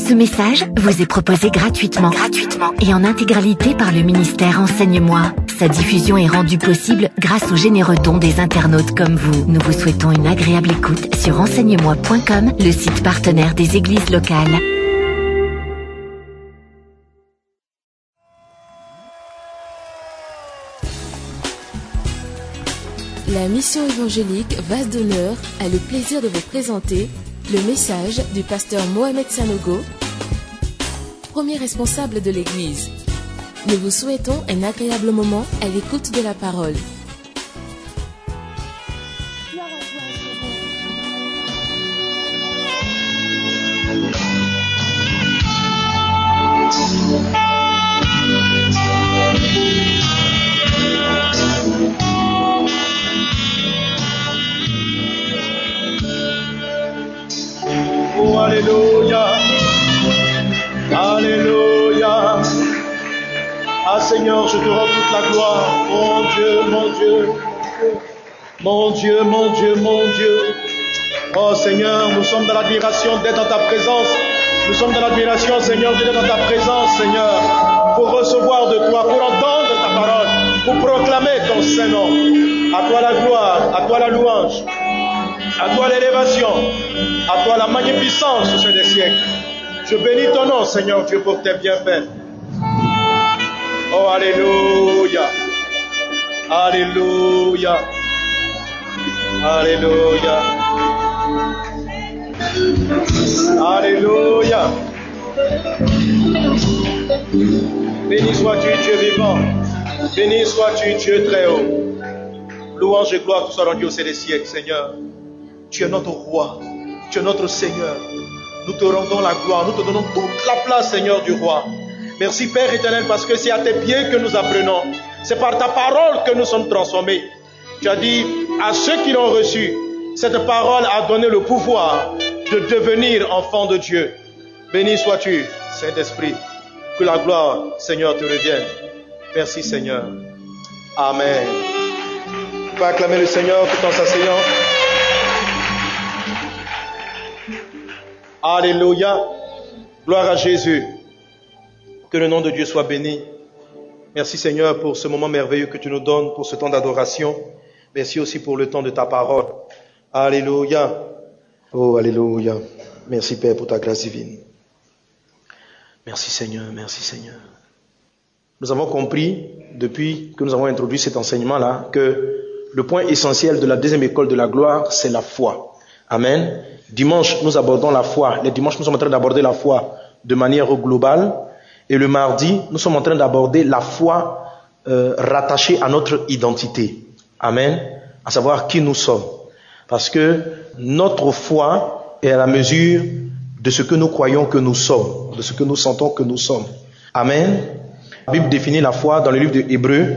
Ce message vous est proposé gratuitement et en intégralité par le ministère Enseigne-moi. Sa diffusion est rendue possible grâce aux généreux dons des internautes comme vous. Nous vous souhaitons une agréable écoute sur enseigne-moi.com, le site partenaire des églises locales. La mission évangélique Vase d'honneur a le plaisir de vous présenter le message du pasteur Mohamed Sanogo, premier responsable de l'Église. Nous vous souhaitons un agréable moment à l'écoute de la parole. Oh, alléluia, alléluia. Ah Seigneur, je te rends toute la gloire. Mon Dieu, mon Dieu, mon Dieu, mon Dieu, mon Dieu. Oh Seigneur, nous sommes dans l'admiration d'être dans ta présence. Nous sommes dans l'admiration, Seigneur, d'être dans ta présence, Seigneur, pour recevoir de toi, pour entendre ta parole, pour proclamer ton Saint-Nom. À toi la gloire, à toi la louange, à toi l'élévation, à toi la magnificence au sein des siècles. Je bénis ton nom, Seigneur Dieu, pour tes bienfaits. Oh, alléluia, alléluia, alléluia, alléluia. Béni sois-tu, Dieu vivant. Béni sois-tu, Dieu très haut. Louange et gloire te soient rendues au sein des siècles, Seigneur. Tu es notre roi, tu es notre Seigneur. Nous te rendons la gloire, nous te donnons toute la place, Seigneur du roi. Merci Père éternel, parce que c'est à tes pieds que nous apprenons. C'est par ta parole que nous sommes transformés. Tu as dit à ceux qui l'ont reçu, cette parole a donné le pouvoir de devenir enfants de Dieu. Béni sois-tu, Saint-Esprit. Que la gloire, Seigneur, te revienne. Merci Seigneur. Amen. Tu peux acclamer le Seigneur tout en s'asseyant. Alléluia. Gloire à Jésus. Que le nom de Dieu soit béni. Merci Seigneur pour ce moment merveilleux que tu nous donnes, pour ce temps d'adoration. Merci aussi pour le temps de ta parole. Alléluia. Oh, alléluia. Merci Père pour ta grâce divine. Merci Seigneur, merci Seigneur. Nous avons compris, depuis que nous avons introduit cet enseignement-là, que le point essentiel de la deuxième école de la gloire, c'est la foi. Amen. Dimanche, nous abordons la foi. Les dimanches, nous sommes en train d'aborder la foi de manière globale. Et le mardi, nous sommes en train d'aborder la foi rattachée à notre identité. Amen. À savoir qui nous sommes. Parce que notre foi est à la mesure de ce que nous croyons que nous sommes, de ce que nous sentons que nous sommes. Amen. La Bible définit la foi dans le livre de Hébreux,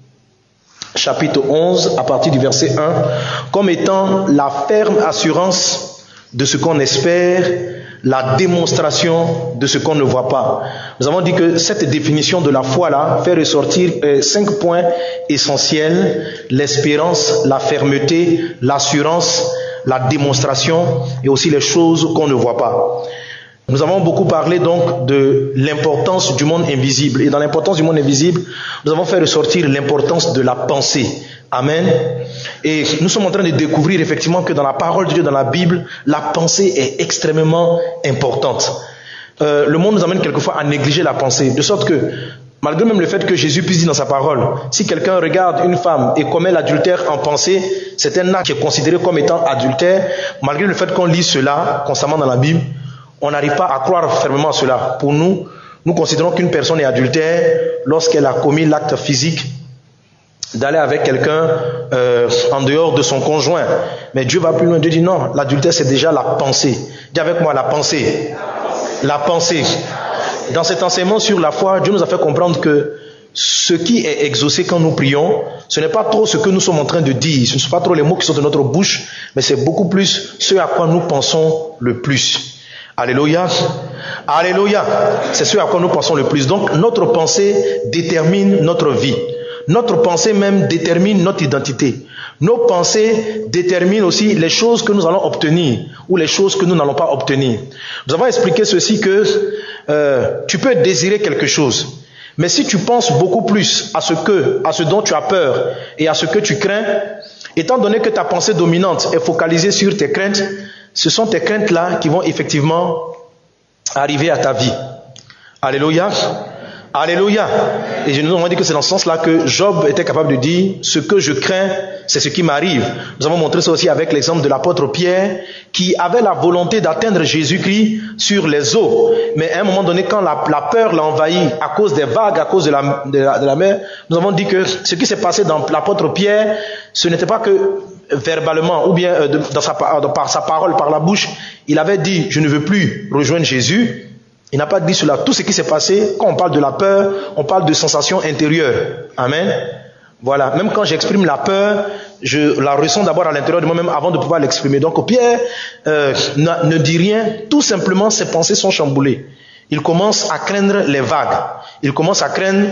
chapitre 11, à partir du verset 1, comme étant la ferme assurance de ce qu'on espère, la démonstration de ce qu'on ne voit pas. Nous avons dit que cette définition de la foi-là fait ressortir 5 points essentiels: l'espérance, la fermeté, l'assurance, la démonstration et aussi les choses qu'on ne voit pas. Nous avons beaucoup parlé donc de l'importance du monde invisible. Et dans l'importance du monde invisible, nous avons fait ressortir l'importance de la pensée. Amen. Et nous sommes en train de découvrir effectivement que dans la parole de Dieu, dans la Bible, la pensée est extrêmement importante. Le monde nous amène quelquefois à négliger la pensée. De sorte que, malgré même le fait que Jésus puisse dire dans sa parole, si quelqu'un regarde une femme et commet l'adultère en pensée, c'est un acte qui est considéré comme étant adultère. Malgré le fait qu'on lit cela constamment dans la Bible, on n'arrive pas à croire fermement à cela. Pour nous, nous considérons qu'une personne est adultère lorsqu'elle a commis l'acte physique d'aller avec quelqu'un en dehors de son conjoint. Mais Dieu va plus loin. Dieu dit non, l'adultère c'est déjà la pensée. Dis avec moi la pensée. La pensée. Dans cet enseignement sur la foi, Dieu nous a fait comprendre que ce qui est exaucé quand nous prions, ce n'est pas trop ce que nous sommes en train de dire, ce ne sont pas trop les mots qui sont de notre bouche, mais c'est beaucoup plus ce à quoi nous pensons le plus. Alléluia. Alléluia. C'est ce à quoi nous pensons le plus. Donc notre pensée détermine notre vie. notre pensée même détermine notre identité. Nos pensées déterminent aussi les choses que nous allons obtenir ou les choses que nous n'allons pas obtenir. Nous avons expliqué ceci que tu peux désirer quelque chose, mais si tu penses beaucoup plus à ce dont tu as peur et à ce que tu crains, étant donné que ta pensée dominante est focalisée sur tes craintes, ce sont tes craintes-là qui vont effectivement arriver à ta vie. Alléluia. Alléluia. Et nous avons dit que c'est dans ce sens-là que Job était capable de dire « Ce que je crains, c'est ce qui m'arrive ». Nous avons montré ça aussi avec l'exemple de l'apôtre Pierre qui avait la volonté d'atteindre Jésus-Christ sur les eaux. Mais à un moment donné, quand la peur l'a envahi à cause des vagues, à cause de la mer, nous avons dit que ce qui s'est passé dans l'apôtre Pierre, ce n'était pas que verbalement ou bien par sa parole, par la bouche, il avait dit « Je ne veux plus rejoindre Jésus ». Il n'a pas dit cela. Tout ce qui s'est passé, quand on parle de la peur, on parle de sensations intérieures. Amen. Voilà. Même quand j'exprime la peur, je la ressens d'abord à l'intérieur de moi-même avant de pouvoir l'exprimer. Donc Pierre ne dit rien. Tout simplement, ses pensées sont chamboulées. Il commence à craindre les vagues. Il commence à craindre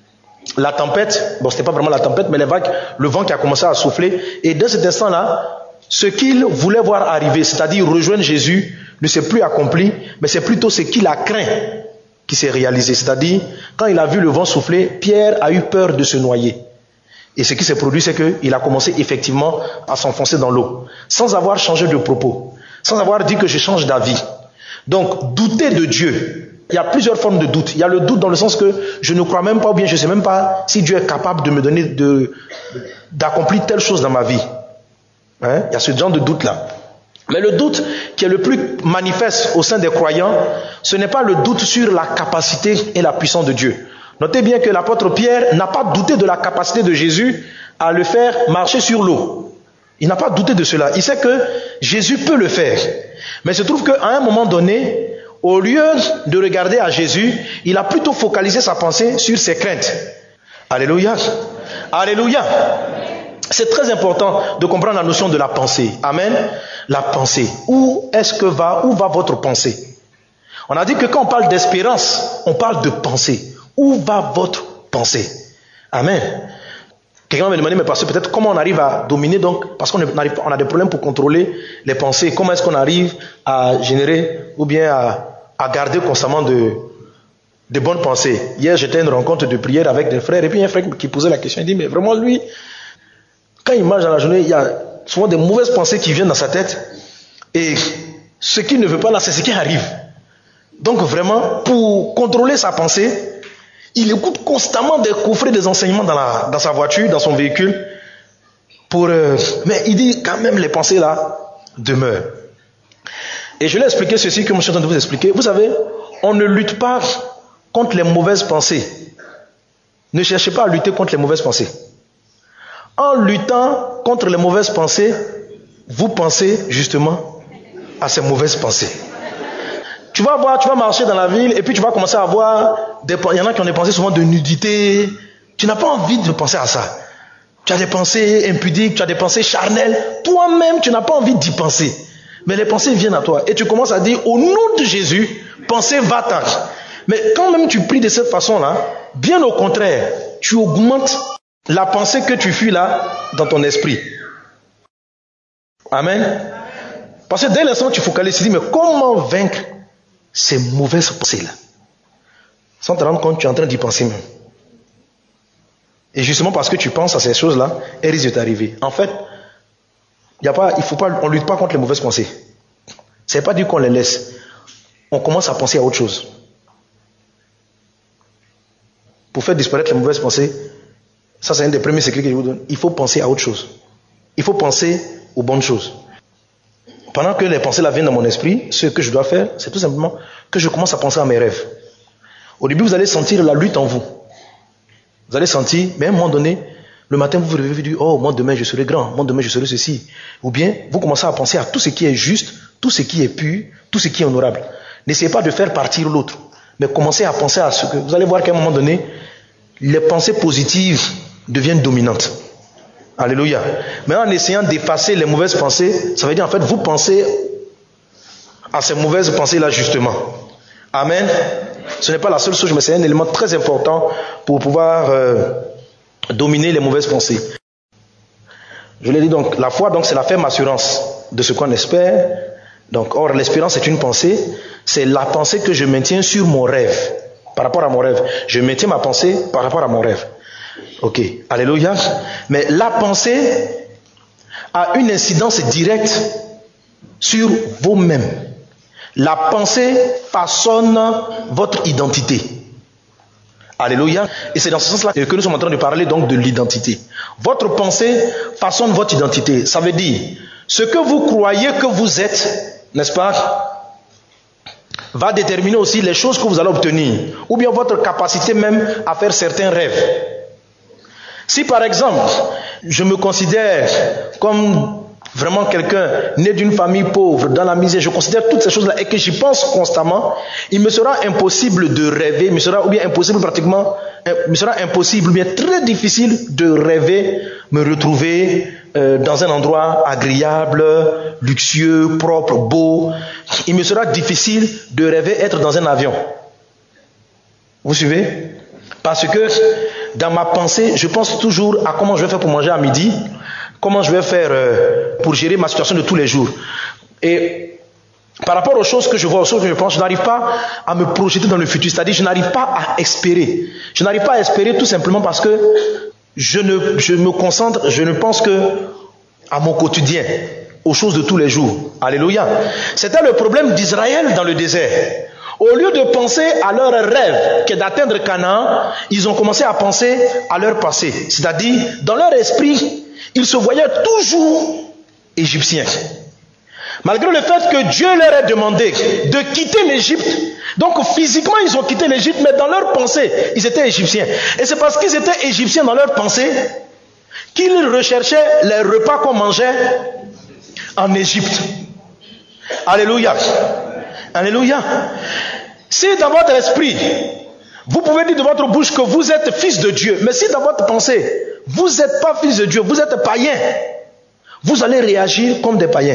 la tempête. Bon, c'était pas vraiment la tempête, mais les vagues, le vent qui a commencé à souffler. Et dans cet instant-là, ce qu'il voulait voir arriver, c'est-à-dire rejoindre Jésus, ne s'est plus accompli, mais c'est plutôt ce qu'il a craint qui s'est réalisé. C'est-à-dire, quand il a vu le vent souffler, Pierre a eu peur de se noyer. Et ce qui s'est produit, c'est qu'il a commencé effectivement à s'enfoncer dans l'eau, sans avoir changé de propos, sans avoir dit que je change d'avis. Donc, douter de Dieu, il y a plusieurs formes de doute. Il y a le doute dans le sens que je ne crois même pas, ou bien je ne sais même pas si Dieu est capable de me donner d'accomplir telle chose dans ma vie. Hein? Il y a ce genre de doute-là. Mais le doute qui est le plus manifeste au sein des croyants, ce n'est pas le doute sur la capacité et la puissance de Dieu. Notez bien que l'apôtre Pierre n'a pas douté de la capacité de Jésus à le faire marcher sur l'eau. Il n'a pas douté de cela. Il sait que Jésus peut le faire. Mais il se trouve qu'à un moment donné, au lieu de regarder à Jésus, il a plutôt focalisé sa pensée sur ses craintes. Alléluia. Alléluia. C'est très important de comprendre la notion de la pensée. Amen. La pensée. Où va votre pensée? On a dit que quand on parle d'espérance, on parle de pensée. Où va votre pensée? Amen. Quelqu'un m'a demandé, mais parce que peut-être comment on arrive à dominer, donc, parce qu'on a des problèmes pour contrôler les pensées. Comment est-ce qu'on arrive à générer ou bien à garder constamment de bonnes pensées? Hier, j'étais à une rencontre de prière avec des frères, et puis un frère qui posait la question, il dit, mais vraiment lui, quand il marche dans la journée, il y a souvent des mauvaises pensées qui viennent dans sa tête. Et ce qu'il ne veut pas là, c'est ce qui arrive. Donc vraiment, pour contrôler sa pensée, il écoute constamment des coffrets des enseignements dans sa voiture, dans son véhicule. Mais il dit quand même les pensées là demeurent. Et je lui ai expliqué ceci que je suis en train de vous expliquer. Vous savez, on ne lutte pas contre les mauvaises pensées. Ne cherchez pas à lutter contre les mauvaises pensées. En luttant contre les mauvaises pensées, vous pensez justement à ces mauvaises pensées. Tu vas marcher dans la ville et puis tu vas commencer à avoir il y en a qui ont des pensées souvent de nudité. Tu n'as pas envie de penser à ça. Tu as des pensées impudiques, tu as des pensées charnelles. Toi-même, tu n'as pas envie d'y penser. Mais les pensées viennent à toi et tu commences à dire au nom de Jésus, pensée va-t'en. Mais quand même tu pries de cette façon-là, bien au contraire, tu augmentes la pensée que tu fuis là dans ton esprit. Amen. Parce que dès l'instant où tu focalises, tu dis, mais comment vaincre ces mauvaises pensées-là? Sans te rendre compte, tu es en train d'y penser même. Et justement parce que tu penses à ces choses-là, elles risquent de t'arriver. En fait, on ne lutte pas contre les mauvaises pensées. Ça ne veut pas dire qu'on les laisse. On commence à penser à autre chose. Pour faire disparaître les mauvaises pensées, ça c'est un des premiers secrets que je vous donne. Il faut penser à autre chose. Il faut penser aux bonnes choses. Pendant que les pensées là viennent dans mon esprit, ce que je dois faire, c'est tout simplement que je commence à penser à mes rêves. Au début, vous allez sentir la lutte en vous. Vous allez sentir, mais à un moment donné, le matin, vous vous réveillez, vous dites, oh, moi demain je serai grand, moi demain je serai ceci. Ou bien, vous commencez à penser à tout ce qui est juste, tout ce qui est pur, tout ce qui est honorable. N'essayez pas de faire partir l'autre, mais commencez à penser à ce que... Vous allez voir qu'à un moment donné, les pensées positives deviennent dominantes. Alléluia. Mais en essayant d'effacer les mauvaises pensées, ça veut dire en fait, vous pensez à ces mauvaises pensées-là justement. Amen. Ce n'est pas la seule chose, mais c'est un élément très important pour pouvoir dominer les mauvaises pensées. Je l'ai dit donc, la foi donc c'est la ferme assurance de ce qu'on espère. Donc, or l'espérance est une pensée, c'est la pensée que je maintiens sur mon rêve, par rapport à mon rêve. Je maintiens ma pensée par rapport à mon rêve. Ok, alléluia. Mais la pensée a une incidence directe sur vous-même. La pensée façonne votre identité. Alléluia. Et c'est dans ce sens-là que nous sommes en train de parler donc de l'identité. Votre pensée façonne votre identité. Ça veut dire, ce que vous croyez que vous êtes, n'est-ce pas, va déterminer aussi les choses que vous allez obtenir. Ou bien votre capacité même à faire certains rêves. Si par exemple, je me considère comme vraiment quelqu'un né d'une famille pauvre, dans la misère, je considère toutes ces choses-là et que j'y pense constamment, il me sera impossible de rêver, il me sera impossible, ou bien très difficile de rêver, me retrouver dans un endroit agréable, luxueux, propre, beau. Il me sera difficile de rêver être dans un avion. Vous suivez? Parce que dans ma pensée, je pense toujours à comment je vais faire pour manger à midi, comment je vais faire pour gérer ma situation de tous les jours. Et par rapport aux choses que je vois, aux choses que je pense, je n'arrive pas à me projeter dans le futur. C'est-à-dire, je n'arrive pas à espérer. Je n'arrive pas à espérer tout simplement parce que je me concentre, je ne pense que à mon quotidien, aux choses de tous les jours. Alléluia. C'était le problème d'Israël dans le désert. Au lieu de penser à leur rêve qui est d'atteindre Canaan, ils ont commencé à penser à leur passé. C'est-à-dire, dans leur esprit, ils se voyaient toujours égyptiens. Malgré le fait que Dieu leur ait demandé de quitter l'Égypte, donc physiquement ils ont quitté l'Égypte, mais dans leur pensée, ils étaient égyptiens. Et c'est parce qu'ils étaient égyptiens dans leur pensée qu'ils recherchaient les repas qu'on mangeait en Égypte. Alléluia. Alléluia. Si dans votre esprit, vous pouvez dire de votre bouche que vous êtes fils de Dieu, mais si dans votre pensée, vous n'êtes pas fils de Dieu, vous êtes païen, vous allez réagir comme des païens.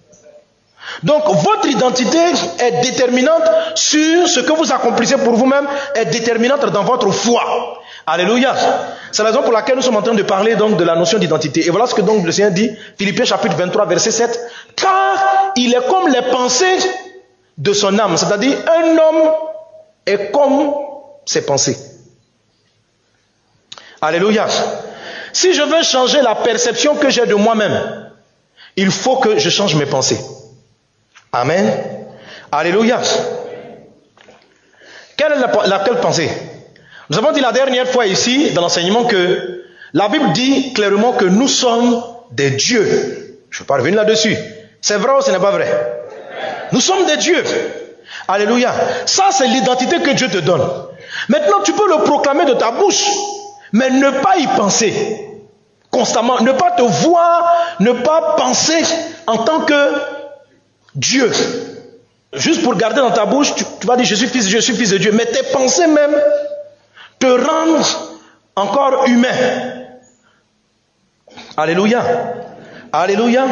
Donc votre identité est déterminante sur ce que vous accomplissez pour vous-même, est déterminante dans votre foi. Alléluia. C'est la raison pour laquelle nous sommes en train de parler donc de la notion d'identité. Et voilà ce que donc le Seigneur dit, Philippiens chapitre 23 verset 7. Car il est comme les pensées de son âme. C'est-à-dire un homme est comme ses pensées. Alléluia. Si je veux changer la perception que j'ai de moi-même, il faut que je change mes pensées. Amen. Alléluia. Quelle est laquelle pensée? Nous avons dit la dernière fois ici, dans l'enseignement, que la Bible dit clairement que nous sommes des dieux. Je ne vais pas revenir là-dessus. C'est vrai ou ce n'est pas vrai? Nous sommes des dieux. Alléluia. Ça, c'est l'identité que Dieu te donne. Maintenant, tu peux le proclamer de ta bouche, mais ne pas y penser constamment. Ne pas te voir, ne pas penser en tant que Dieu. Juste pour garder dans ta bouche, tu vas dire je suis fils de Dieu. Mais tes pensées même te rendent encore humain. Alléluia. Alléluia.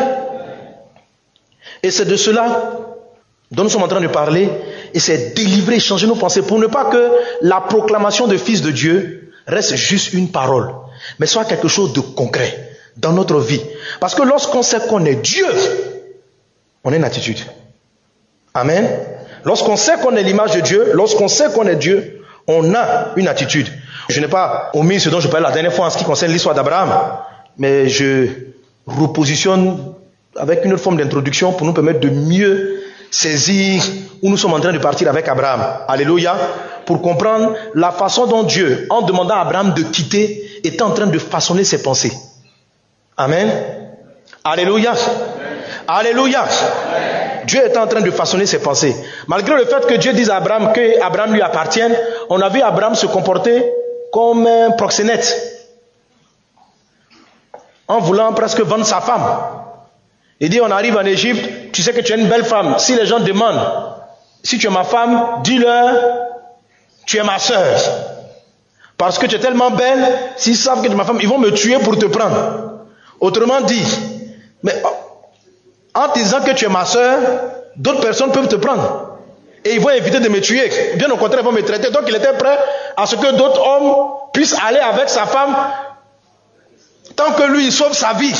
Et c'est de cela dont nous sommes en train de parler. Et c'est délivrer, changer nos pensées pour ne pas que la proclamation de fils de Dieu reste juste une parole, mais soit quelque chose de concret dans notre vie. Parce que lorsqu'on sait qu'on est Dieu, on a une attitude. Amen. Lorsqu'on sait qu'on est l'image de Dieu, lorsqu'on sait qu'on est Dieu, on a une attitude. Je n'ai pas omis ce dont je parlais la dernière fois en ce qui concerne l'histoire d'Abraham, mais je repositionne avec une autre forme d'introduction pour nous permettre de mieux saisir où nous sommes en train de partir avec Abraham. Alléluia. Pour comprendre la façon dont Dieu, en demandant à Abraham de quitter, était en train de façonner ses pensées. Amen. Alléluia. Alléluia. Dieu est en train de façonner ses pensées. Malgré le fait que Dieu dise à Abraham que Abraham lui appartienne, on a vu Abraham se comporter comme un proxénète, en voulant presque vendre sa femme. Il dit, on arrive en Égypte, tu sais que tu es une belle femme. Si les gens demandent, si tu es ma femme, dis-leur, tu es ma sœur. Parce que tu es tellement belle, s'ils savent que tu es ma femme, ils vont me tuer pour te prendre. Autrement dit, mais en disant que tu es ma sœur, d'autres personnes peuvent te prendre. Et ils vont éviter de me tuer. Bien au contraire, ils vont me traiter. Donc il était prêt à ce que d'autres hommes puissent aller avec sa femme Tant que lui, il sauve sa vie.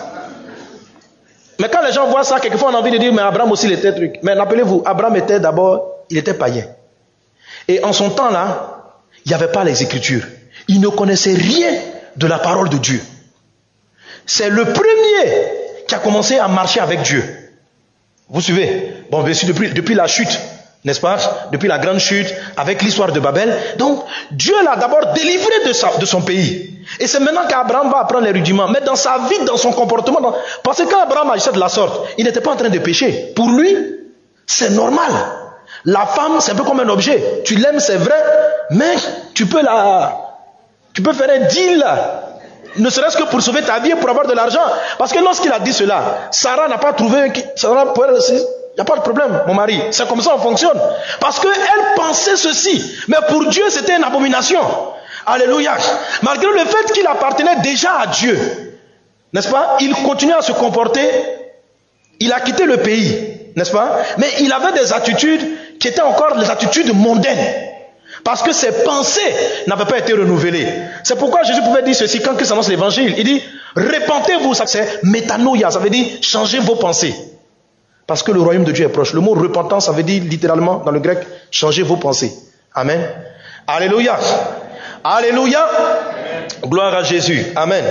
Mais quand les gens voient ça, quelquefois on a envie de dire, mais Abraham aussi il était truc. Mais rappelez-vous, Abraham était d'abord, il était païen. Et en son temps là, il n'y avait pas les Écritures. Il ne connaissait rien de la parole de Dieu. C'est le premier qui a commencé à marcher avec Dieu. Vous suivez? Bon, bien sûr, depuis la chute, n'est-ce pas? Depuis la grande chute, avec l'histoire de Babel. Donc, Dieu l'a d'abord délivré de son pays. Et c'est maintenant qu'Abraham va apprendre les rudiments. Mais dans sa vie, dans son comportement, parce que quand Abraham agissait de la sorte, il n'était pas en train de pécher. Pour lui, c'est normal. La femme, c'est un peu comme un objet. Tu l'aimes, c'est vrai, mais tu peux faire un deal, ne serait-ce que pour sauver ta vie et pour avoir de l'argent. Parce que lorsqu'il a dit cela, Sarah n'a pas trouvé, Sarah pouvait il n'y a pas de problème, mon mari. C'est comme ça on fonctionne. Parce qu'elle pensait ceci. Mais pour Dieu, c'était une abomination. Alléluia. Malgré le fait qu'il appartenait déjà à Dieu, n'est-ce pas? Il continuait à se comporter. Il a quitté le pays, n'est-ce pas? Mais il avait des attitudes qui étaient encore les attitudes mondaines. Parce que ses pensées n'avaient pas été renouvelées. C'est pourquoi Jésus pouvait dire ceci quand Christ annonce l'évangile. Il dit, repentez-vous, ça c'est métanoïa, ça veut dire changez vos pensées. Parce que le royaume de Dieu est proche. Le mot repentance, ça veut dire littéralement dans le grec, changez vos pensées. Amen. Alléluia. Alléluia. Gloire à Jésus. Amen.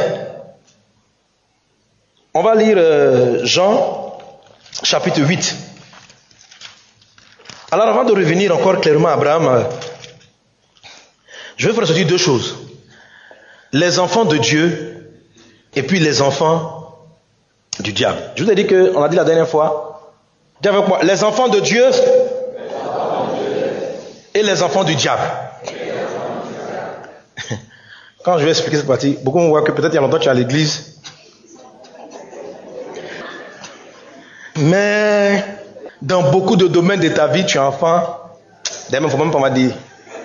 On va lire Jean chapitre 8. Alors avant de revenir encore clairement à Abraham, je vais faire sortir deux choses. Les enfants de Dieu et puis les enfants du diable. Je vous ai dit qu'on a dit la dernière fois, dis avec moi, les enfants de Dieu et les enfants du diable. Quand je vais expliquer cette partie, beaucoup vont voir que peut-être il y a longtemps tu es à l'église. Mais dans beaucoup de domaines de ta vie, tu es enfant. D'ailleurs, il ne faut même pas me dire.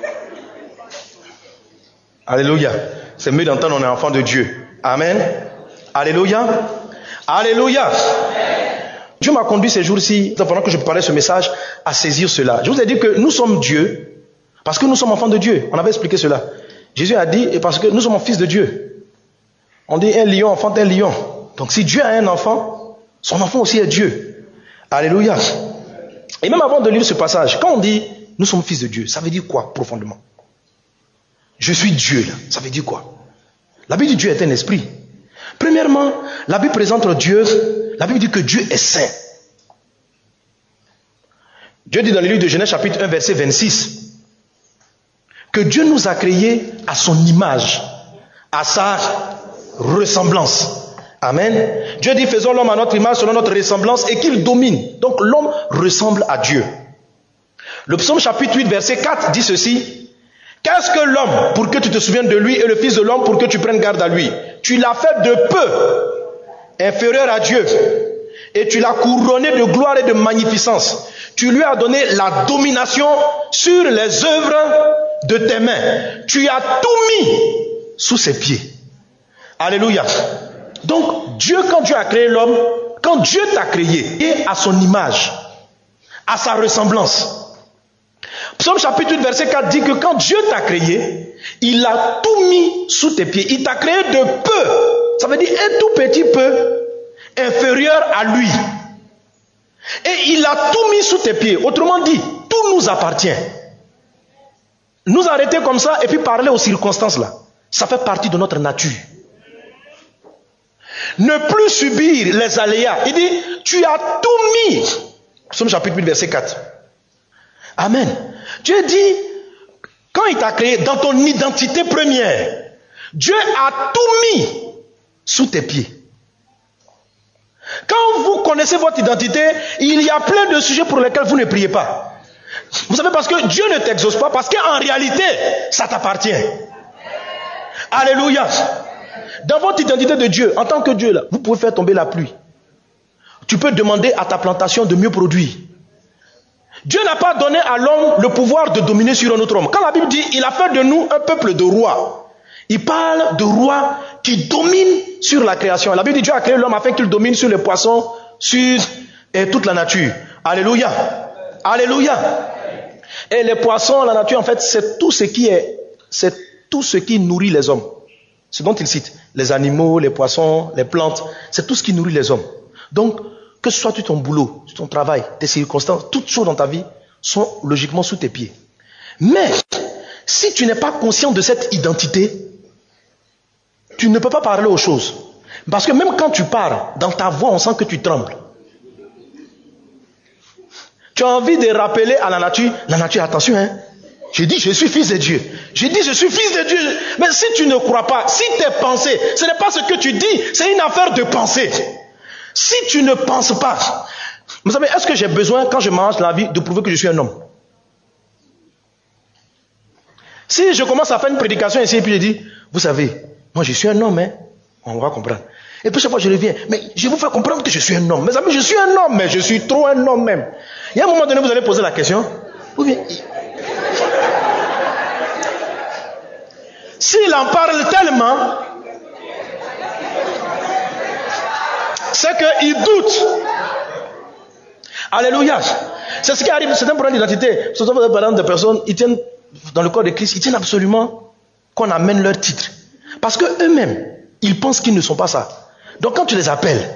Alléluia. C'est mieux d'entendre on est enfant de Dieu. Amen. Alléluia. Alléluia. Dieu m'a conduit ces jours-ci, pendant que je préparais ce message, à saisir cela. Je vous ai dit que nous sommes Dieu, parce que nous sommes enfants de Dieu. On avait expliqué cela. Jésus a dit, et parce que nous sommes fils de Dieu. On dit un lion enfante un lion. Donc si Dieu a un enfant, son enfant aussi est Dieu. Alléluia. Et même avant de lire ce passage, quand on dit nous sommes fils de Dieu, ça veut dire quoi profondément? Je suis Dieu, là. Ça veut dire quoi? La Bible dit Dieu est un esprit. Premièrement, la Bible présente Dieu, la Bible dit que Dieu est saint. Dieu dit dans le livre de Genèse chapitre 1 verset 26 que Dieu nous a créés à son image, à sa ressemblance. Amen. Dieu dit faisons l'homme à notre image selon notre ressemblance et qu'il domine. Donc l'homme ressemble à Dieu. Le psaume chapitre 8 verset 4 dit ceci. Qu'est-ce que l'homme pour que tu te souviennes de lui et le fils de l'homme pour que tu prennes garde à lui? Tu l'as fait de peu inférieur à Dieu et tu l'as couronné de gloire et de magnificence. Tu lui as donné la domination sur les œuvres de tes mains. Tu as tout mis sous ses pieds. Alléluia. Donc Dieu, quand Dieu a créé l'homme, quand Dieu t'a créé à son image, à sa ressemblance. Psaume chapitre 8 verset 4 dit que quand Dieu t'a créé, il a tout mis sous tes pieds. Il t'a créé de peu. Ça veut dire un tout petit peu inférieur à lui. Et il a tout mis sous tes pieds. Autrement dit, tout nous appartient. Nous arrêter comme ça et puis parler aux circonstances là, ça fait partie de notre nature. Ne plus subir les aléas. Il dit, tu as tout mis. Psaume chapitre 8 verset 4. Amen. Dieu dit, quand il t'a créé dans ton identité première, Dieu a tout mis sous tes pieds. Quand vous connaissez votre identité, il y a plein de sujets pour lesquels vous ne priez pas. Vous savez, parce que Dieu ne t'exauce pas, parce qu'en réalité, ça t'appartient. Alléluia. Dans votre identité de Dieu, en tant que Dieu, là, vous pouvez faire tomber la pluie. Tu peux demander à ta plantation de mieux produire. Dieu n'a pas donné à l'homme le pouvoir de dominer sur un autre homme. Quand la Bible dit, il a fait de nous un peuple de rois. Il parle de rois qui dominent sur la création. La Bible dit, Dieu a créé l'homme afin qu'il domine sur les poissons, sur toute la nature. Alléluia. Alléluia. Et les poissons, la nature, en fait, c'est tout ce qui nourrit les hommes. ce dont il cite, les animaux, les poissons, les plantes, c'est tout ce qui nourrit les hommes. Donc, que ce soit ton boulot, ton travail, tes circonstances, toutes choses dans ta vie sont logiquement sous tes pieds. Mais, si tu n'es pas conscient de cette identité, tu ne peux pas parler aux choses. Parce que même quand tu parles, dans ta voix, on sent que tu trembles. Tu as envie de rappeler à la nature, attention, hein. J'ai dit, je suis fils de Dieu. J'ai dit, je suis fils de Dieu. Mais si tu ne crois pas, si tes pensées, ce n'est pas ce que tu dis, c'est une affaire de pensée. Si tu ne penses pas, vous savez, est-ce que j'ai besoin, quand je mange la vie, de prouver que je suis un homme? Si je commence à faire une prédication ici, et puis je dis, vous savez, moi je suis un homme, hein, on va comprendre. Et puis chaque fois je reviens, mais je vous fais comprendre que je suis un homme. Mes amis, je suis un homme, mais je suis trop un homme même. Il y a un moment donné, vous allez poser la question, ou bien, s'il en parle tellement, c'est qu'il doute. Alléluia. C'est ce qui arrive, c'est un problème d'identité. Surtout par exemple des personnes, ils tiennent dans le corps de Christ, ils tiennent absolument qu'on amène leur titre. Parce que eux-mêmes, ils pensent qu'ils ne sont pas ça. Donc quand tu les appelles,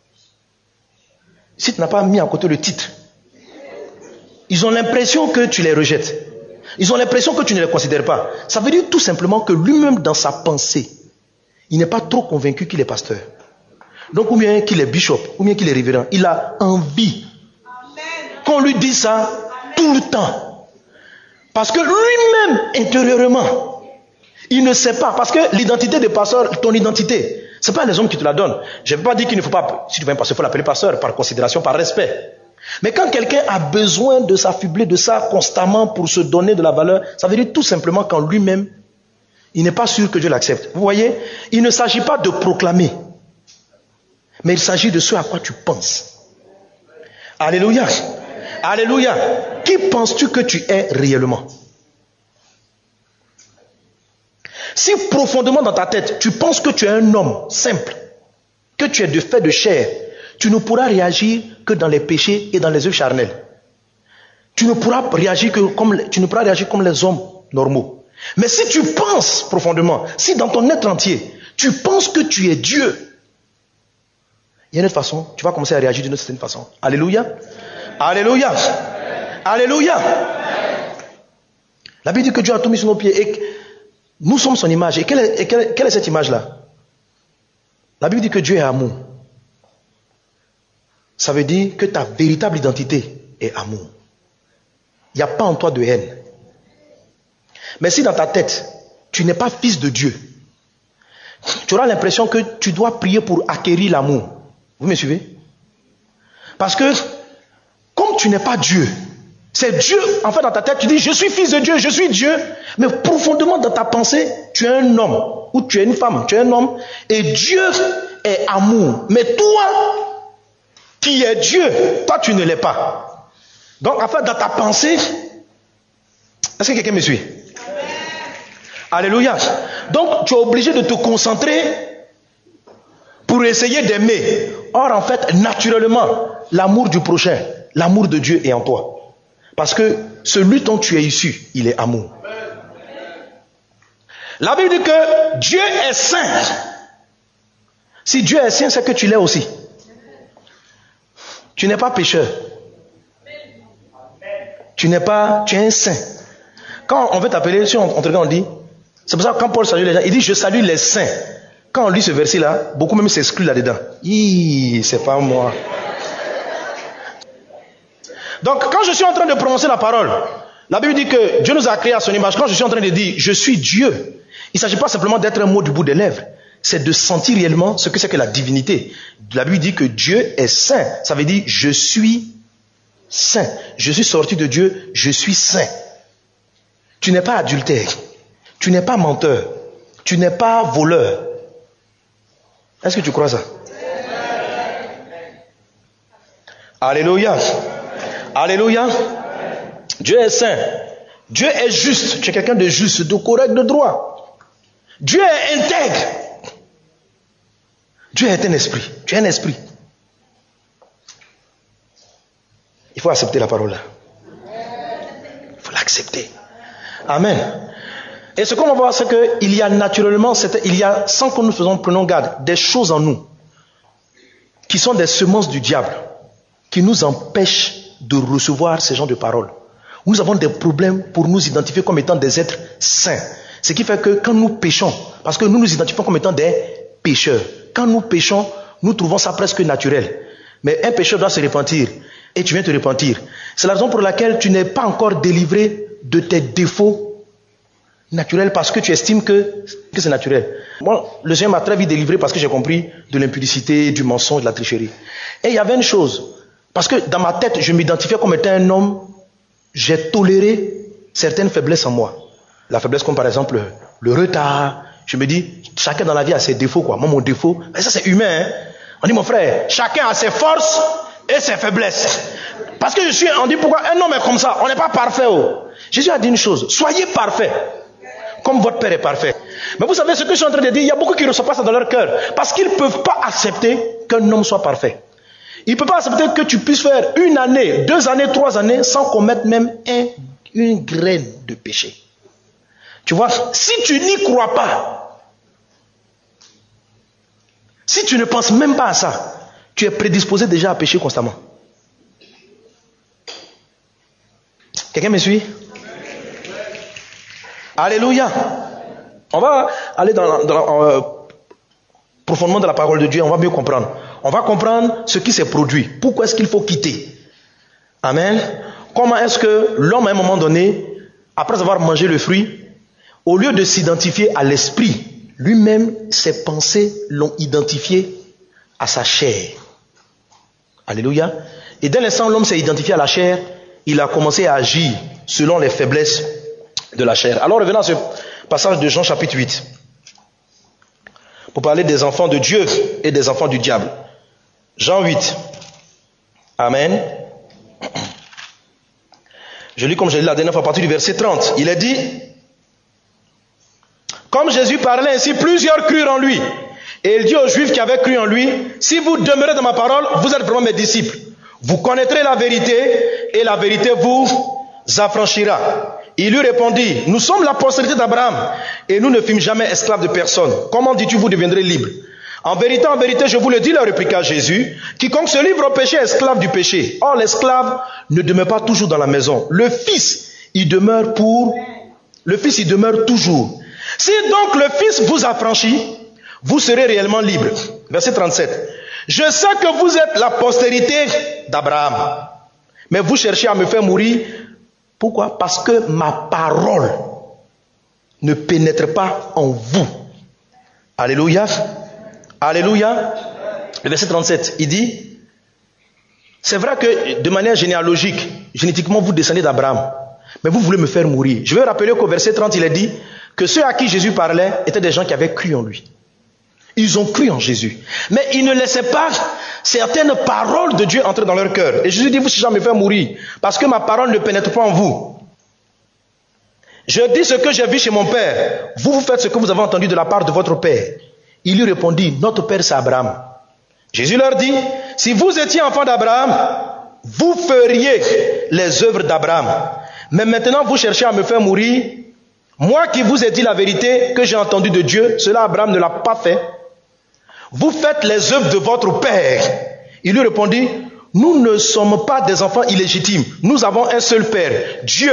si tu n'as pas mis à côté le titre, ils ont l'impression que tu les rejettes. Ils ont l'impression que tu ne les considères pas. Ça veut dire tout simplement que lui-même dans sa pensée, il n'est pas trop convaincu qu'il est pasteur. Donc ou bien qu'il est bishop, ou bien qu'il est révérend. Il a envie qu'on lui dise ça tout le temps. Parce que lui-même, intérieurement, il ne sait pas. Parce que l'identité de pasteur, ton identité, ce n'est pas les hommes qui te la donnent. Je ne veux pas dire qu'il ne faut pas, si tu veux un pasteur, il faut l'appeler pasteur par considération, par respect. Mais quand quelqu'un a besoin de s'affubler de ça constamment pour se donner de la valeur, ça veut dire tout simplement qu'en lui-même, il n'est pas sûr que Dieu l'accepte. Vous voyez, il ne s'agit pas de proclamer, mais il s'agit de ce à quoi tu penses. Alléluia. Alléluia. Qui penses-tu que tu es réellement? Si profondément dans ta tête, tu penses que tu es un homme simple, que tu es de fait de chair, tu ne pourras réagir que dans les péchés et dans les œuvres charnelles. Tu ne pourras réagir comme les hommes normaux. Mais si tu penses profondément, si dans ton être entier, tu penses que tu es Dieu, il y a une autre façon, tu vas commencer à réagir d'une certaine façon. Alléluia. Alléluia. Alléluia. La Bible dit que Dieu a tout mis sur nos pieds et que nous sommes son image. Et quelle est cette image-là? La Bible dit que Dieu est amour. Ça veut dire que ta véritable identité est amour. Il n'y a pas en toi de haine. Mais si dans ta tête, tu n'es pas fils de Dieu, tu auras l'impression que tu dois prier pour acquérir l'amour. Vous me suivez? Parce que, comme tu n'es pas Dieu, c'est Dieu, en fait dans ta tête, tu dis je suis fils de Dieu, je suis Dieu, mais profondément dans ta pensée, tu es un homme, ou tu es une femme, tu es un homme, et Dieu est amour. Mais toi, qui es Dieu, toi tu ne l'es pas. Donc en fait dans ta pensée, est-ce que quelqu'un me suit? Alléluia. Donc tu es obligé de te concentrer pour essayer d'aimer. Or en fait naturellement l'amour du prochain, l'amour de Dieu est en toi. Parce que celui dont tu es issu, il est amour. La Bible dit que Dieu est saint. Si Dieu est saint, c'est que tu l'es aussi. Tu n'es pas pécheur. Tu es un saint. Quand on veut t'appeler, si on te regarde, on dit, c'est pour ça que quand Paul salue les gens, il dit je salue les saints. Quand on lit ce verset-là, beaucoup même s'excluent là-dedans. C'est pas moi. Donc quand je suis en train de prononcer la parole, la Bible dit que Dieu nous a créés à son image. Quand je suis en train de dire je suis Dieu, il ne s'agit pas simplement d'être un mot du bout des lèvres. C'est de sentir réellement ce que c'est que la divinité. La Bible dit que Dieu est saint. Ça veut dire je suis saint. Je suis sorti de Dieu, je suis saint. Tu n'es pas adultère. Tu n'es pas menteur. Tu n'es pas voleur. Est-ce que tu crois ça? Alléluia. Alléluia. Dieu est saint. Dieu est juste. Tu es quelqu'un de juste, de correct, de droit. Dieu est intègre. Dieu est un esprit. Tu es un esprit. Il faut accepter la parole là. Il faut l'accepter. Amen. Et ce qu'on va voir, c'est qu'il y a naturellement, sans que nous prenons garde, des choses en nous qui sont des semences du diable, qui nous empêchent de recevoir ces genres de paroles. Nous avons des problèmes pour nous identifier comme étant des êtres saints. Ce qui fait que quand nous péchons, parce que nous nous identifions comme étant des pécheurs, quand nous péchons, nous trouvons ça presque naturel. Mais un pécheur doit se repentir, et tu viens te repentir. C'est la raison pour laquelle tu n'es pas encore délivré de tes défauts naturels, parce que tu estimes que c'est naturel. Moi, le Seigneur m'a très vite délivré parce que j'ai compris de l'impudicité, du mensonge, de la tricherie. Et il y avait une chose, parce que dans ma tête, je m'identifiais comme étant un homme, j'ai toléré certaines faiblesses en moi. La faiblesse comme par exemple le retard. Je me dis, chacun dans la vie a ses défauts, quoi. Moi, mon défaut, mais ça c'est humain, hein. On dit, mon frère, chacun a ses forces et ses faiblesses. Parce que on dit pourquoi un homme est comme ça, on n'est pas parfait. Oh. Jésus a dit une chose, soyez parfaits, comme votre Père est parfait. Mais vous savez ce que je suis en train de dire, il y a beaucoup qui ne reçoivent pas ça dans leur cœur, parce qu'ils ne peuvent pas accepter qu'un homme soit parfait. Ils ne peuvent pas accepter que tu puisses faire 1 année, 2 années, 3 années, sans commettre même une graine de péché. Tu vois, si tu n'y crois pas, si tu ne penses même pas à ça, tu es prédisposé déjà à pécher constamment. Quelqu'un me suit? Alléluia. On va aller profondément dans la parole de Dieu, on va mieux comprendre. On va comprendre ce qui s'est produit. Pourquoi est-ce qu'il faut quitter? Amen. Comment est-ce que l'homme à un moment donné, après avoir mangé le fruit, au lieu de s'identifier à l'esprit, lui-même, ses pensées l'ont identifié à sa chair. Alléluia. Et dès l'instant où l'homme s'est identifié à la chair, il a commencé à agir selon les faiblesses de la chair. Alors revenons à ce passage de Jean chapitre 8. Pour parler des enfants de Dieu et des enfants du diable. Jean 8. Amen. Je lis comme je l'ai dit la dernière fois à partir du verset 30. Il est dit, comme Jésus parlait ainsi, plusieurs crurent en lui. Et il dit aux Juifs qui avaient cru en lui, si vous demeurez dans ma parole, vous êtes vraiment mes disciples. Vous connaîtrez la vérité et la vérité vous affranchira. Il lui répondit, nous sommes la postérité d'Abraham et nous ne fûmes jamais esclaves de personne. Comment dis-tu vous deviendrez libres? En vérité, je vous le dis, leur répliqua Jésus, quiconque se livre au péché est esclave du péché. Or, l'esclave ne demeure pas toujours dans la maison. Le Fils, il demeure toujours. Si donc le Fils vous affranchit, vous serez réellement libres. Verset 37. Je sais que vous êtes la postérité d'Abraham, mais vous cherchez à me faire mourir. Pourquoi? Parce que ma parole ne pénètre pas en vous. Alléluia. Alléluia. Le verset 37, il dit, c'est vrai que de manière généalogique, génétiquement vous descendez d'Abraham, mais vous voulez me faire mourir. Je vais rappeler qu'au verset 30, il est dit que ceux à qui Jésus parlait étaient des gens qui avaient cru en lui. Ils ont cru en Jésus. Mais ils ne laissaient pas certaines paroles de Dieu entrer dans leur cœur. Et Jésus dit, vous cherchez à me faire mourir, parce que ma parole ne pénètre pas en vous. Je dis ce que j'ai vu chez mon Père. Vous faites ce que vous avez entendu de la part de votre Père. Il lui répondit, notre Père c'est Abraham. Jésus leur dit, si vous étiez enfant d'Abraham, vous feriez les œuvres d'Abraham. Mais maintenant vous cherchez à me faire mourir. Moi qui vous ai dit la vérité que j'ai entendue de Dieu, cela Abraham ne l'a pas fait. Vous faites les œuvres de votre Père. Il lui répondit, nous ne sommes pas des enfants illégitimes. Nous avons un seul Père, Dieu.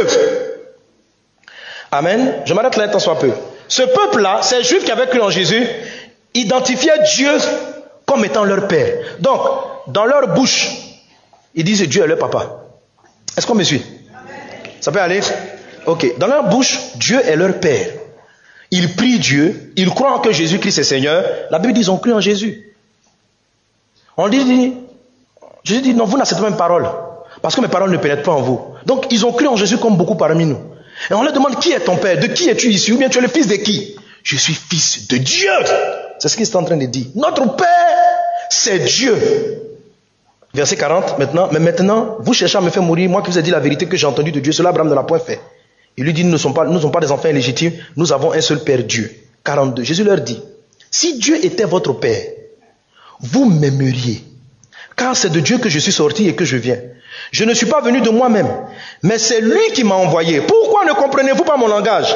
Amen. Je m'arrête là un temps soit peu. Ce peuple-là, ces Juifs qui avaient cru en Jésus, identifiaient Dieu comme étant leur Père. Donc, dans leur bouche, ils disent Dieu est leur papa. Est-ce qu'on me suit? Ça peut aller? Ok. Dans leur bouche, Dieu est leur Père. Ils prient Dieu, ils croient que Jésus-Christ est Seigneur. La Bible dit ils ont cru en Jésus. On dit, Jésus dit non, vous n'acceptez pas mes paroles, parce que mes paroles ne pénètrent pas en vous. Donc ils ont cru en Jésus comme beaucoup parmi nous. Et on leur demande qui est ton Père, de qui es-tu ici, ou bien tu es le fils de qui? Je suis fils de Dieu. C'est ce qu'il est en train de dire. Notre Père, c'est Dieu. Verset 40 maintenant. Mais maintenant, vous cherchez à me faire mourir, moi qui vous ai dit la vérité que j'ai entendue de Dieu. Cela Abraham ne l'a point fait. Il lui dit, nous ne sommes pas des enfants illégitimes, nous avons un seul Père, Dieu. 42. Jésus leur dit, si Dieu était votre Père, vous m'aimeriez, car c'est de Dieu que je suis sorti et que je viens. Je ne suis pas venu de moi-même, mais c'est lui qui m'a envoyé. Pourquoi ne comprenez-vous pas mon langage?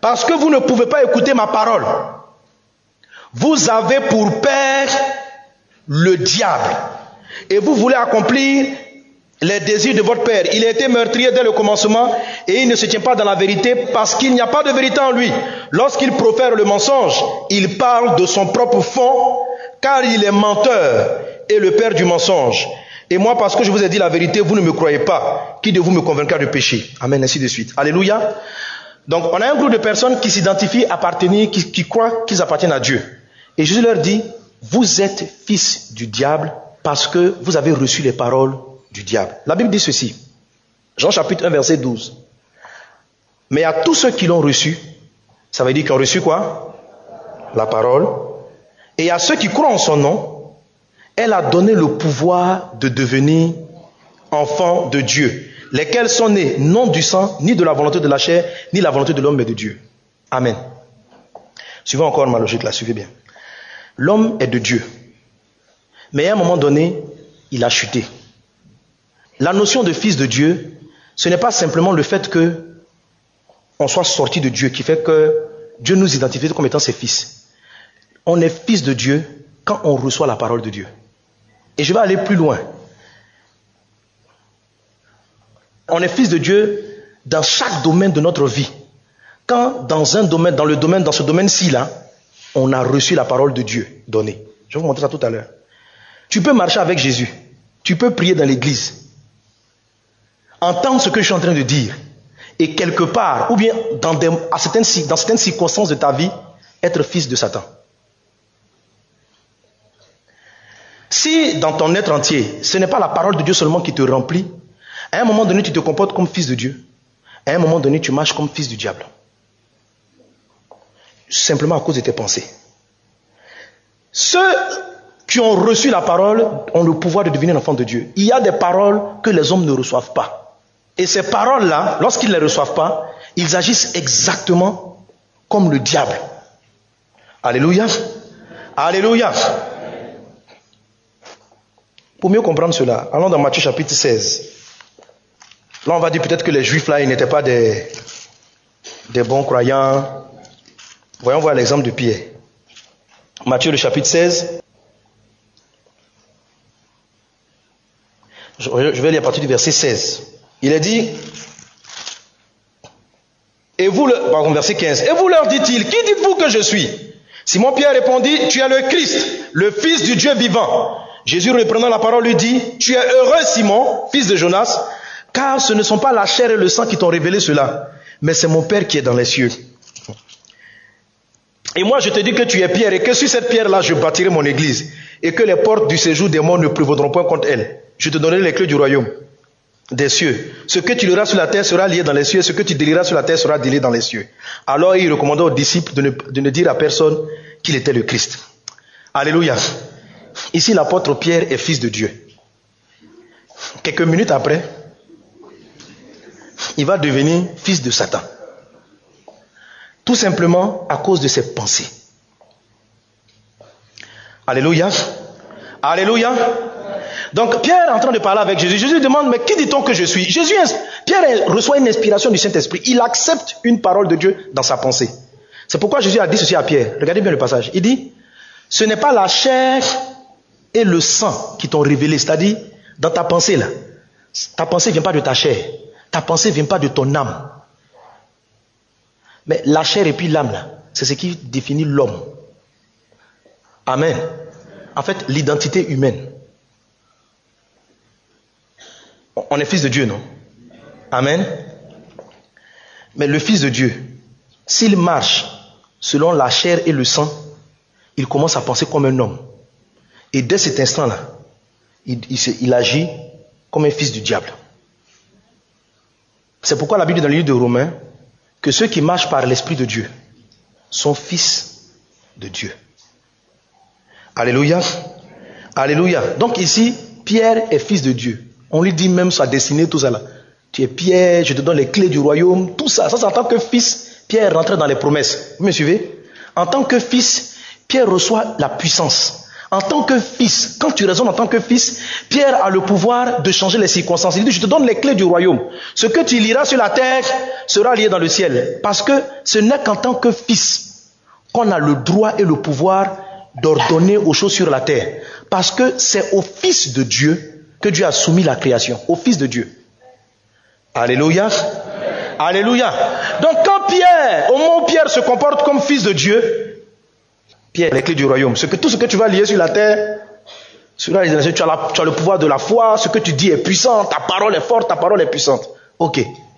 Parce que vous ne pouvez pas écouter ma parole. Vous avez pour père le diable. Et vous voulez accomplir les désirs de votre père. Il a été meurtrier dès le commencement et il ne se tient pas dans la vérité parce qu'il n'y a pas de vérité en lui. Lorsqu'il profère le mensonge, il parle de son propre fond car il est menteur et le père du mensonge. Et moi, parce que je vous ai dit la vérité, vous ne me croyez pas. Qui de vous me convaincra de péché? Amen, ainsi de suite. Alléluia. Donc, on a un groupe de personnes qui s'identifient appartenir, qui croient qu'ils appartiennent à Dieu. Et Jésus leur dit, vous êtes fils du diable parce que vous avez reçu les paroles du diable. La Bible dit ceci. Jean chapitre 1, verset 12. Mais à tous ceux qui l'ont reçu, ça veut dire qu'ils ont reçu quoi? La parole. Et à ceux qui croient en son nom, elle a donné le pouvoir de devenir enfants de Dieu, lesquels sont nés non du sang, ni de la volonté de la chair, ni de la volonté de l'homme, mais de Dieu. Amen. Suivez encore ma logique là, suivez bien. L'homme est de Dieu. Mais à un moment donné, il a chuté. La notion de fils de Dieu, ce n'est pas simplement le fait que on soit sorti de Dieu, qui fait que Dieu nous identifie comme étant ses fils. On est fils de Dieu quand on reçoit la parole de Dieu. Et je vais aller plus loin. On est fils de Dieu dans chaque domaine de notre vie. Quand dans ce domaine-ci là, on a reçu la parole de Dieu donnée. Je vais vous montrer ça tout à l'heure. Tu peux marcher avec Jésus. Tu peux prier dans l'église. Entendre ce que je suis en train de dire. Et quelque part, ou bien dans certaines circonstances de ta vie, être fils de Satan. Si dans ton être entier, ce n'est pas la parole de Dieu seulement qui te remplit, à un moment donné, tu te comportes comme fils de Dieu. À un moment donné, tu marches comme fils du diable. Simplement à cause de tes pensées. Ceux qui ont reçu la parole ont le pouvoir de devenir enfants de Dieu. Il y a des paroles que les hommes ne reçoivent pas. Et ces paroles-là, lorsqu'ils ne les reçoivent pas, ils agissent exactement comme le diable. Alléluia. Alléluia. Pour mieux comprendre cela, allons dans Matthieu chapitre 16. Là, on va dire peut-être que les Juifs, là, ils n'étaient pas des bons croyants. Voyons voir l'exemple de Pierre. Matthieu, le chapitre 16. Je vais lire à partir du verset 16. Il est dit, verset 15. Et vous leur dit-il, qui dites-vous que je suis? Simon Pierre répondit, tu es le Christ, le Fils du Dieu vivant. Jésus reprenant la parole lui dit, tu es heureux Simon, fils de Jonas, car ce ne sont pas la chair et le sang qui t'ont révélé cela, mais c'est mon Père qui est dans les cieux. Et moi je te dis que tu es Pierre et que sur cette pierre-là je bâtirai mon église et que les portes du séjour des morts ne prévaudront point contre elle. Je te donnerai les clés du royaume des cieux. Ce que tu liras sur la terre sera lié dans les cieux et ce que tu délieras sur la terre sera délié dans les cieux. Alors il recommanda aux disciples de ne dire à personne qu'il était le Christ. Alléluia. Ici l'apôtre Pierre est fils de Dieu. Quelques minutes après, il va devenir fils de Satan. Tout simplement à cause de ses pensées. Alléluia. Alléluia. Donc Pierre est en train de parler avec Jésus. Jésus demande, mais qui dit-on que je suis? Pierre reçoit une inspiration du Saint-Esprit. Il accepte une parole de Dieu dans sa pensée. C'est pourquoi Jésus a dit ceci à Pierre. Regardez bien le passage. Il dit, ce n'est pas la chair et le sang qui t'ont révélé. C'est-à-dire, dans ta pensée là, ta pensée ne vient pas de ta chair. Ta pensée ne vient pas de ton âme. Mais la chair et puis l'âme là, c'est ce qui définit l'homme. Amen. En fait, l'identité humaine. On est fils de Dieu, non? Amen. Mais le fils de Dieu, s'il marche selon la chair et le sang, il commence à penser comme un homme. Et dès cet instant-là, il agit comme un fils du diable. C'est pourquoi la Bible dit dans le livre de Romains que ceux qui marchent par l'Esprit de Dieu sont fils de Dieu. Alléluia. Alléluia. Donc ici, Pierre est fils de Dieu. On lui dit même sa destinée, tout ça là. Tu es Pierre, je te donne les clés du royaume, tout ça. Ça c'est en tant que fils, Pierre rentre dans les promesses. Vous me suivez? En tant que fils, Pierre reçoit la puissance. En tant que fils, quand tu raisonnes en tant que fils, Pierre a le pouvoir de changer les circonstances. Il dit, je te donne les clés du royaume. Ce que tu liras sur la terre sera lié dans le ciel. Parce que ce n'est qu'en tant que fils qu'on a le droit et le pouvoir d'ordonner aux choses sur la terre. Parce que c'est au Fils de Dieu que Dieu a soumis la création. Au Fils de Dieu. Alléluia. Alléluia. Donc quand Pierre, au moment où Pierre se comporte comme fils de Dieu, Pierre, les clés du royaume. Tout ce que tu vas lier sur la terre, tu as le pouvoir de la foi, ce que tu dis est puissant, ta parole est forte, ta parole est puissante. Ok.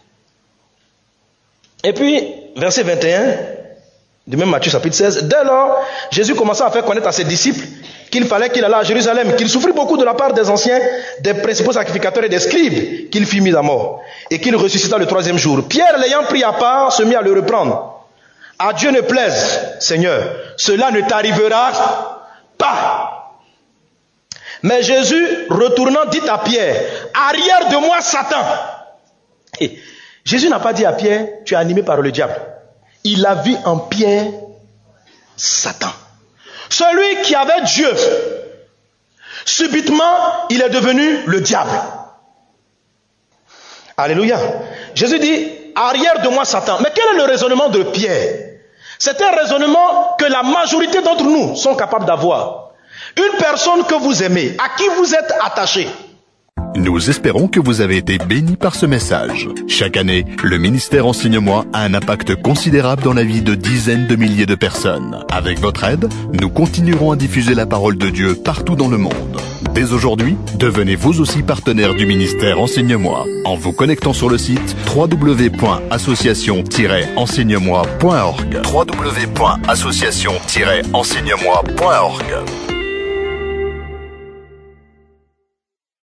Et puis, verset 21, de même Matthieu chapitre 16, dès lors, Jésus commença à faire connaître à ses disciples qu'il fallait qu'il allât à Jérusalem, qu'il souffrit beaucoup de la part des anciens, des principaux sacrificateurs et des scribes, qu'il fut mis à mort, et qu'il ressuscita le 3e jour. Pierre, l'ayant pris à part, se mit à le reprendre. À Dieu ne plaise, Seigneur, cela ne t'arrivera pas. Mais Jésus, retournant, dit à Pierre, arrière de moi, Satan. Et Jésus n'a pas dit à Pierre, tu es animé par le diable. Il a vu en Pierre Satan. Celui qui avait Dieu, subitement, il est devenu le diable. Alléluia. Jésus dit, arrière de moi, Satan. Mais quel est le raisonnement de Pierre? C'est un raisonnement que la majorité d'entre nous sont capables d'avoir. Une personne que vous aimez, à qui vous êtes attaché. Nous espérons que vous avez été bénis par ce message. Chaque année, le ministère Enseigne-moi a un impact considérable dans la vie de dizaines de milliers de personnes. Avec votre aide, nous continuerons à diffuser la parole de Dieu partout dans le monde. Dès aujourd'hui, devenez vous aussi partenaire du ministère Enseigne-moi en vous connectant sur le site www.association-enseigne-moi.org. www.association-enseigne-moi.org.